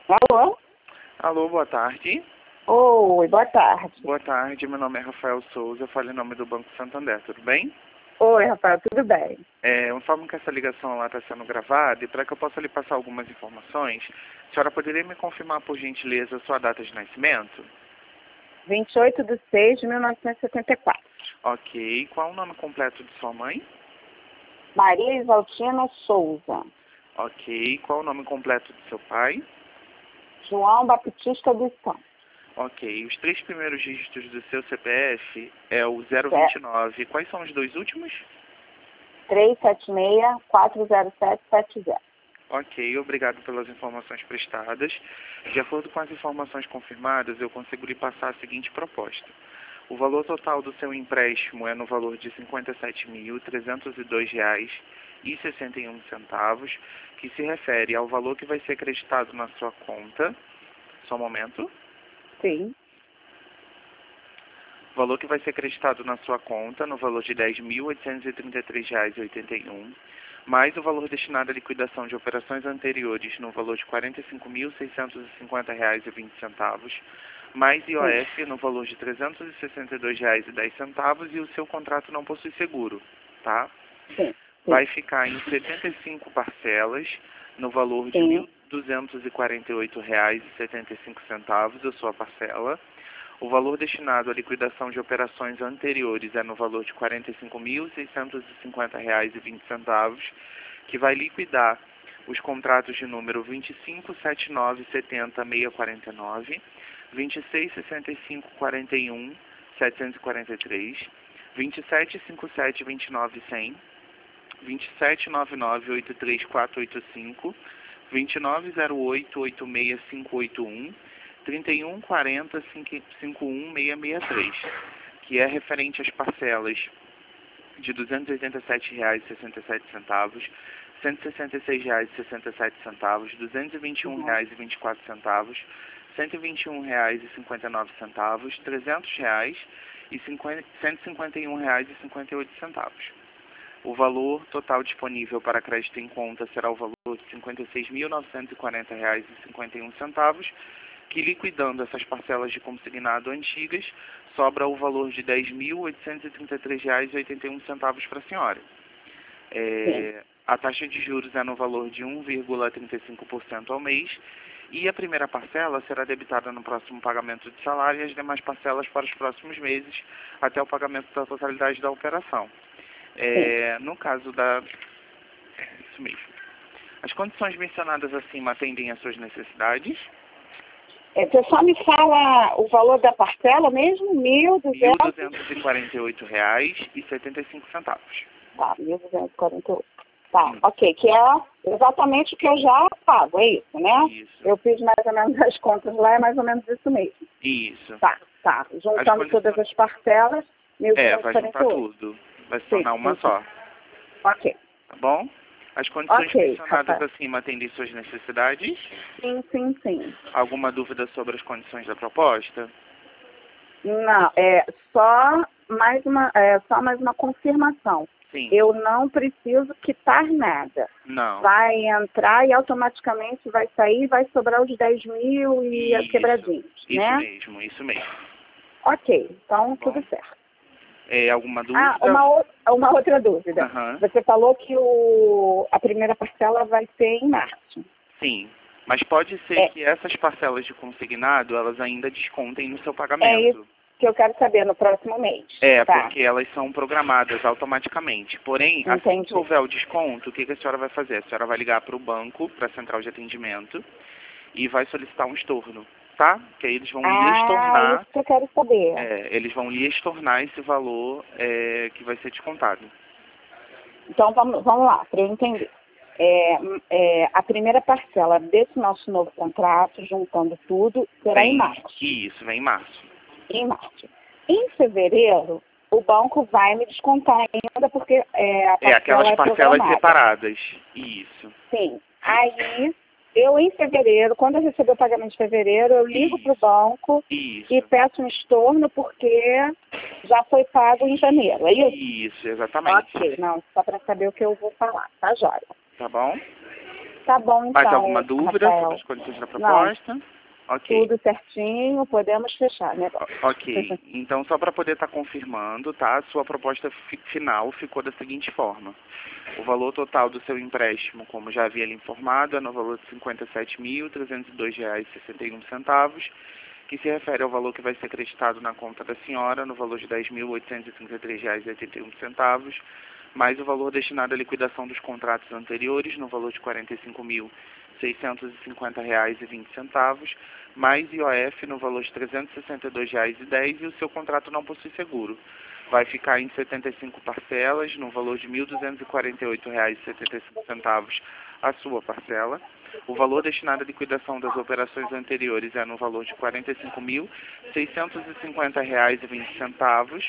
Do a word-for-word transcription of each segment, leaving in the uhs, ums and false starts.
Alô? Alô, boa tarde. Oi, boa tarde. Boa tarde, meu nome é Rafael Souza, eu falo em nome do Banco Santander, tudo bem? Oi, Rafael, tudo bem? É, eu informo que essa ligação lá está sendo gravada e para que eu possa lhe passar algumas informações, a senhora poderia me confirmar, por gentileza, a sua data de nascimento? vinte e oito de seis de mil novecentos e setenta e quatro. Ok. Qual o nome completo de sua mãe? Maria Isaltina Souza. Ok. Qual o nome completo de seu pai? João Baptista dos Santos. Ok. Os três primeiros dígitos do seu C P F é o zero É. vinte e nove. Quais são os dois últimos? três sete seis, quatro zero sete sete zero. Ok, obrigado pelas informações prestadas. De acordo com as informações confirmadas, eu consigo lhe passar a seguinte proposta. O valor total do seu empréstimo é no valor de cinquenta e sete mil, trezentos e dois reais e sessenta e um centavos, que se refere ao valor que vai ser acreditado na sua conta. Só um momento. Sim. O valor que vai ser acreditado na sua conta, no valor de dez mil, oitocentos e trinta e três reais e oitenta e um, mais o valor destinado à liquidação de operações anteriores, no valor de quarenta e cinco mil, seiscentos e cinquenta reais e vinte centavos, mais I O F no valor de trezentos e sessenta e dois reais e dez centavos, e o seu contrato não possui seguro, tá? Sim. Sim. Vai ficar em setenta e cinco parcelas, no valor de Sim. mil duzentos e quarenta e oito reais e setenta e cinco centavos, a sua parcela. O valor destinado à liquidação de operações anteriores é no valor de quarenta e cinco mil, seiscentos e cinquenta reais e vinte centavos, que vai liquidar os contratos de número vinte e cinco, setenta e nove, setenta, seiscentos e quarenta e nove, vinte e seis, sessenta e cinco, quarenta e um, setecentos e quarenta e três, vinte e sete, cinquenta e sete, vinte e nove, cem, vinte e sete, noventa e nove, oitenta e três, quatrocentos e oitenta e cinco, vinte e nove, zero oito, oitenta e seis, quinhentos e oitenta e um, trinta e um, quarenta, cinquenta e um, seiscentos e sessenta e três, que é referente às parcelas de duzentos e oitenta e sete reais e sessenta e sete centavos, cento e sessenta e seis reais e sessenta e sete centavos, duzentos e vinte e um reais e vinte e quatro centavos, cento e vinte e um reais e cinquenta e nove centavos, trezentos reais e cento e cinquenta e um reais e cinquenta e oito centavos. O valor total disponível para crédito em conta será o valor de cinquenta e seis mil, novecentos e quarenta reais e cinquenta e um centavos, que liquidando essas parcelas de consignado antigas, sobra o valor de dez mil, oitocentos e trinta e três reais e oitenta e um centavos para a senhora. É, a taxa de juros é no valor de um vírgula trinta e cinco por cento ao mês, e a primeira parcela será debitada no próximo pagamento de salário e as demais parcelas para os próximos meses, até o pagamento da totalidade da operação. É, no caso da... É, isso mesmo. As condições mencionadas acima atendem às suas necessidades? É, você só me fala o valor da parcela mesmo? Mil mil duzentos... duzentos e quarenta e oito reais e setenta e cinco centavos. Tá, mil duzentos e quarenta e oito. Tá, Hum. ok, que é exatamente o que eu já pago, é isso, né? Isso. Eu fiz mais ou menos as contas lá, é mais ou menos isso mesmo. Isso. Tá, tá. Juntando condições- todas as parcelas, mil É, duzentos e vai quarenta juntar e oito. tudo. Vai se Sim, tornar uma sim, sim. só, Ok. tá bom? As condições Ok, mencionadas Rafael. acima atendem suas necessidades? Sim, sim, sim. Alguma dúvida sobre as condições da proposta? Não, é só mais uma, é, só mais uma confirmação. Sim. Eu não preciso quitar nada. Não. Vai entrar e automaticamente vai sair, vai sobrar os dez mil e Isso. quebradinhos, Isso né? mesmo, isso mesmo. Ok, então Tá bom. tudo certo. É, alguma dúvida? Ah, uma, o- uma outra dúvida. Aham. Você falou que o, a primeira parcela vai ser em março. Sim. Mas pode ser É. que essas parcelas de consignado, elas ainda descontem no seu É pagamento. isso que eu quero saber no próximo mês. É, Tá. porque elas são programadas automaticamente. Porém, assim Entendi. que houver o desconto, o que, que a senhora vai fazer? A senhora vai ligar para o banco, para a central de atendimento, e vai solicitar um estorno, tá? Que aí eles vão lhe Ah, estornar, isso que eu quero saber. é, eles vão lhe estornar esse valor é, que vai ser descontado. Então vamos, vamos lá, para eu entender. É, é, a primeira parcela desse nosso novo contrato, juntando tudo, será Vem, em março. Isso, vem em março. Em março. Em fevereiro, o banco vai me descontar ainda porque é, a parcela É, aquelas é parcelas programada. separadas. Isso. Sim. Aí, eu em fevereiro, quando eu receber o pagamento de fevereiro, eu ligo para o Isso. banco Isso. e peço um estorno porque já foi pago em janeiro, é isso? Isso, exatamente. Ok, não, só para saber o que eu vou falar, tá, Jóia? Tá bom? Tá bom, então, Mais alguma dúvida Rafael. sobre as condições da proposta? Não, Ok. tudo certinho, podemos fechar, né? O- Ok. Então, só para poder estar confirmando, tá? A sua proposta fi- final ficou da seguinte forma. O valor total do seu empréstimo, como já havia lhe informado, é no valor de cinquenta e sete mil, trezentos e dois reais e sessenta e um centavos, que se refere ao valor que vai ser acreditado na conta da senhora, no valor de dez mil, oitocentos e trinta e três reais e oitenta e um centavos, mais o valor destinado à liquidação dos contratos anteriores, no valor de quarenta e cinco mil, seiscentos e cinquenta reais e vinte centavos, mais I O F no valor de trezentos e sessenta e dois reais e dez centavos e o seu contrato não possui seguro. Vai ficar em setenta e cinco parcelas, no valor de mil duzentos e quarenta e oito reais e setenta e cinco centavos a sua parcela. O valor destinado à liquidação das operações anteriores é no valor de quarenta e cinco mil, seiscentos e cinquenta reais e vinte centavos,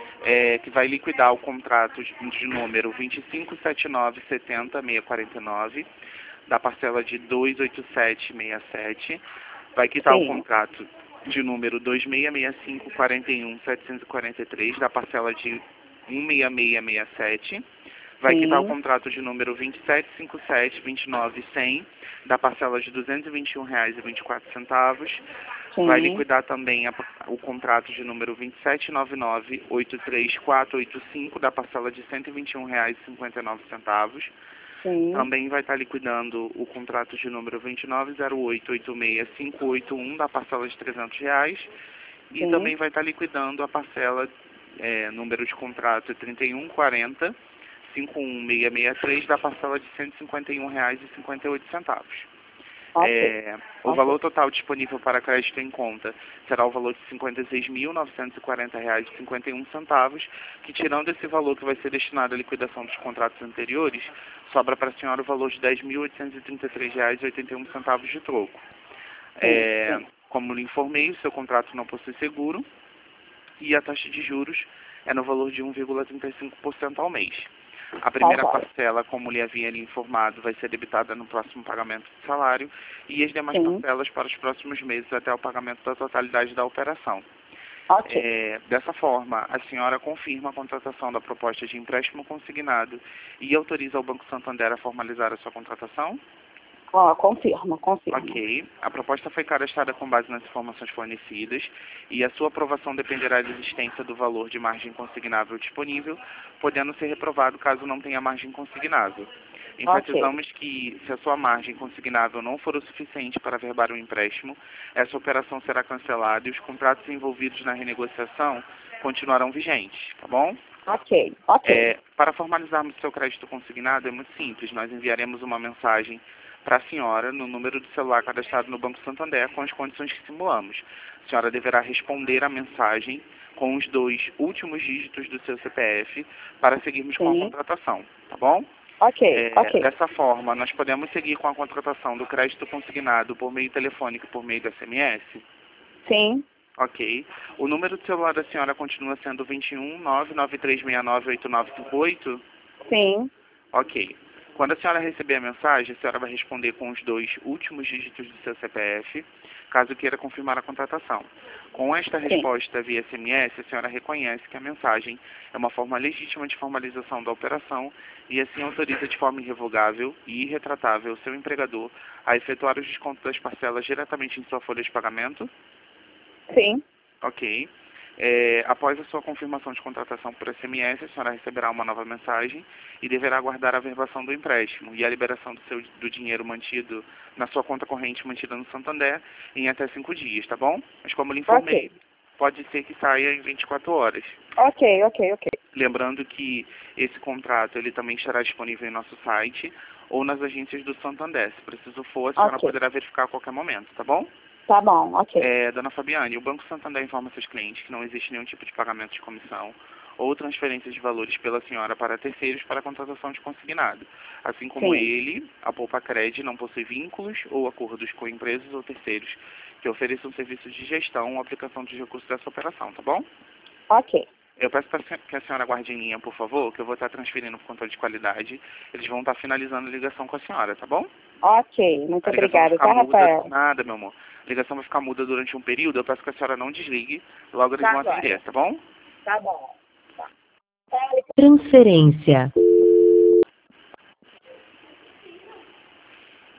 é, que vai liquidar o contrato de, de número vinte e cinco, setenta e nove, setenta, seiscentos e quarenta e nove, da parcela de duzentos e oitenta e sete reais e sessenta e sete. Vai quitar o Sim. contrato de número dois seis seis cinco, quarenta e um, setecentos e quarenta e três, da parcela de cento e sessenta e seis reais e sessenta e sete. Vai quitar o Sim. contrato de número vinte e sete, cinquenta e sete, vinte e nove, cem, da parcela de duzentos e vinte e um reais e vinte e quatro centavos. Sim. Vai liquidar também a, o contrato de número vinte e sete, noventa e nove, oitenta e três, quatrocentos e oitenta e cinco, da parcela de cento e vinte e um reais e cinquenta e nove centavos. Sim. Também vai estar liquidando o contrato de número vinte e nove, zero oito, oitenta e seis, quinhentos e oitenta e um, da parcela de trezentos reais. E Sim. também vai estar liquidando a parcela, é, número de contrato trinta e um, quarenta, cinquenta e um, seiscentos e sessenta e três, da parcela de cento e cinquenta e um reais e cinquenta e oito centavos. Ok. É, o Ok. valor total disponível para crédito em conta será o valor de cinquenta e seis mil, novecentos e quarenta reais e cinquenta e um centavos, que tirando esse valor que vai ser destinado à liquidação dos contratos anteriores, sobra para a senhora o valor de dez mil, oitocentos e trinta e três reais e oitenta e um centavos de troco. Sim. É, Sim. como lhe informei, o seu contrato não possui seguro e a taxa de juros é no valor de um vírgula trinta e cinco por cento ao mês. A primeira Tá, tá. parcela, como lhe havia lhe informado, vai ser debitada no próximo pagamento de salário e as demais Sim. parcelas para os próximos meses até o pagamento da totalidade da operação. Ok. É, dessa forma, a senhora confirma a contratação da proposta de empréstimo consignado e autoriza o Banco Santander a formalizar a sua contratação? Ó, confirma, confirma. Ok. A proposta foi cadastrada com base nas informações fornecidas e a sua aprovação dependerá da existência do valor de margem consignável disponível, podendo ser reprovado caso não tenha margem consignável. Enfatizamos que, se a sua margem consignável não for o suficiente para averbar o empréstimo, essa operação será cancelada e os contratos envolvidos na renegociação continuarão vigentes, tá bom? Ok, ok. É, para formalizarmos seu crédito consignado é muito simples. Nós enviaremos uma mensagem para a senhora no número de celular cadastrado no Banco Santander com as condições que simulamos. A senhora deverá responder a mensagem com os dois últimos dígitos do seu C P F para seguirmos com a Sim. contratação, tá bom? Ok, É, ok. dessa forma, nós podemos seguir com a contratação do crédito consignado por meio telefônico e por meio do S M S? Sim. Ok. O número de celular da senhora continua sendo vinte e um, nove nove três seis nove, oito nove cinco oito? Sim. Ok. Quando a senhora receber a mensagem, a senhora vai responder com os dois últimos dígitos do seu C P F, caso queira confirmar a contratação. Com esta Sim. resposta via S M S, a senhora reconhece que a mensagem é uma forma legítima de formalização da operação e assim autoriza de forma irrevogável e irretratável o seu empregador a efetuar os descontos das parcelas diretamente em sua folha de pagamento? Sim. Ok. É, após a sua confirmação de contratação por S M S, a senhora receberá uma nova mensagem e deverá aguardar a averbação do empréstimo e a liberação do, seu, do dinheiro mantido na sua conta corrente mantida no Santander em até cinco dias, tá bom? Mas como lhe informei, Ok. pode ser que saia em vinte e quatro horas. Ok, ok, ok. Lembrando que esse contrato ele também estará disponível em nosso site ou nas agências do Santander. Se preciso for, a senhora Ok. poderá verificar a qualquer momento, tá bom? Tá bom, ok. É, dona Fabiane, o Banco Santander informa seus clientes que não existe nenhum tipo de pagamento de comissão ou transferência de valores pela senhora para terceiros para a contratação de consignado. Assim como Sim. ele, a Poupa Cred não possui vínculos ou acordos com empresas ou terceiros que ofereçam serviços de gestão ou aplicação de recursos dessa operação, tá bom? Ok. Eu peço pra se- que a senhora guarde em linha, por favor, que eu vou estar transferindo por controle de qualidade. Eles vão estar finalizando a ligação com a senhora, tá bom? Ok, muito A ligação vai obrigada, ficar tá, muda. Rafael? Nada, meu amor. A ligação vai ficar muda durante um período. Eu peço que a senhora não desligue. Logo eles Tá vão agora. atender, tá bom? Tá bom. Transferência.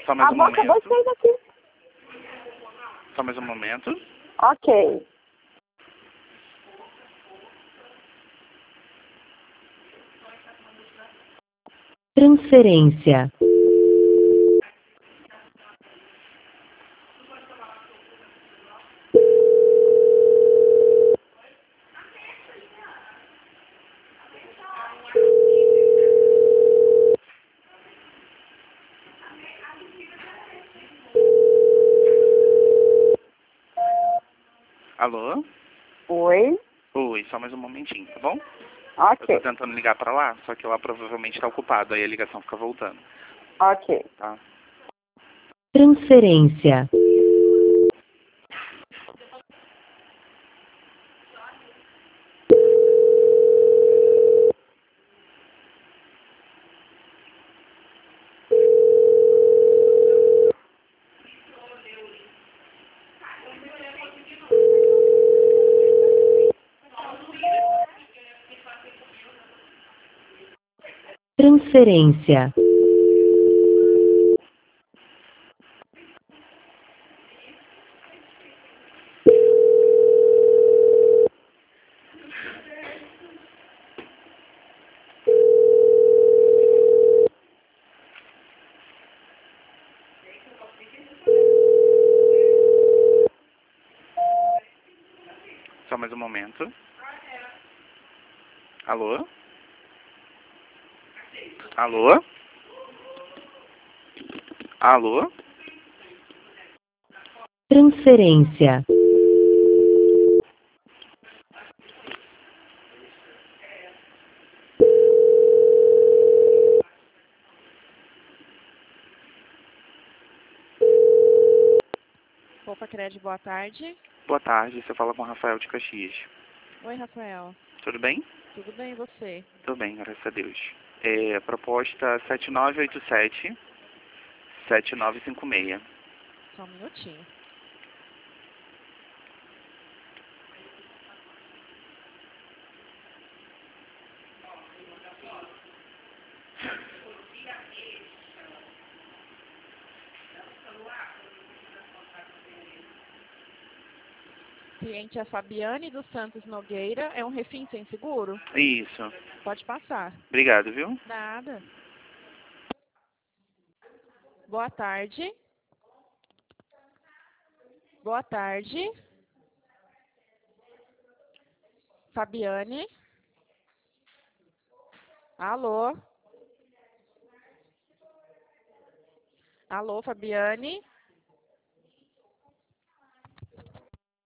Só mais A um avó acabou de momento. sair daqui. Só mais um momento. Ok. Transferência. Alô? Oi. Oi, só mais um momentinho, tá bom? Eu Ok. tô tentando ligar pra lá, só que lá provavelmente tá ocupado, aí a ligação fica voltando, Ok. tá? Transferência. Transferência. Só mais um momento. Alô? Alô? Alô? Transferência. Opa, Crédito, boa tarde. Boa tarde, você fala com o Rafael de Caxias. Oi, Rafael. Tudo bem? Tudo bem e você? Tudo bem, graças a Deus. É, proposta sete nove oito sete, sete nove cinco seis. Só um minutinho. Cliente é a Fabiane dos Santos Nogueira. É um refém sem seguro? Isso. Pode passar. Obrigado, viu? Nada. Boa tarde. Boa tarde. Fabiane. Alô? Alô, Fabiane?